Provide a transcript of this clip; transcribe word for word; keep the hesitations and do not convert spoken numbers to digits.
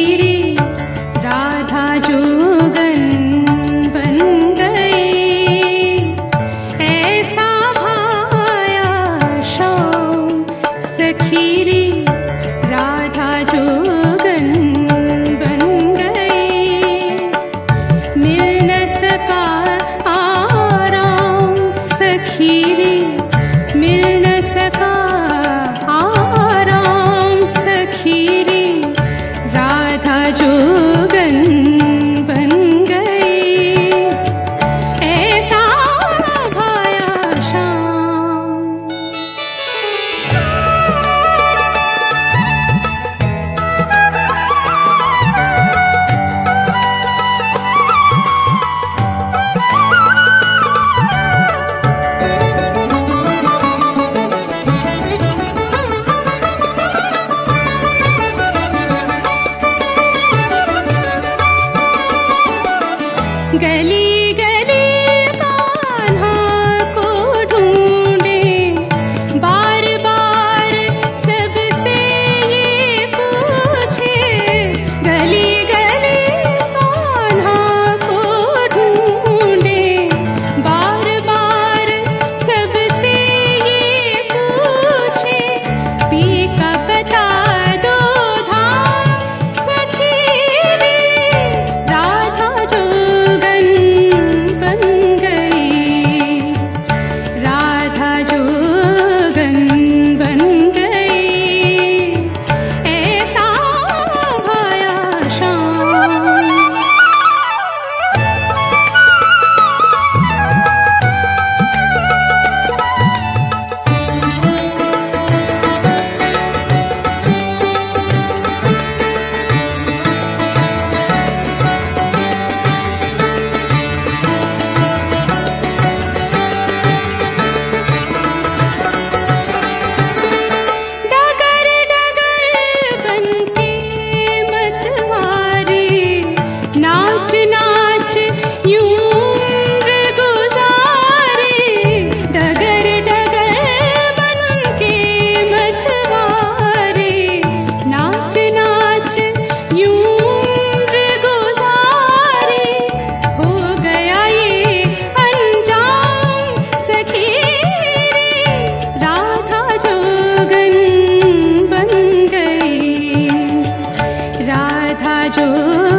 गली गली कान्हा को ढूंढे, बार बार सबसे ये पूछे। गली गली कान्हा को ढूंढे, बार बार सबसे ये पूछे। पी का बता दो धाम सखी रे, राधा जोगन बन गई, राधा जोगन बन गई। ऐसा भाया शाम। डगर डगर बनके मतवारी, नाच नाच यूं उम्र गुजारे। डगर डगर बनके मतवारी, नाच नाच यूं उम्र गुजारे। हो गया ये अंजाम सखी रे, राधा जोगन बन गई, राधा जो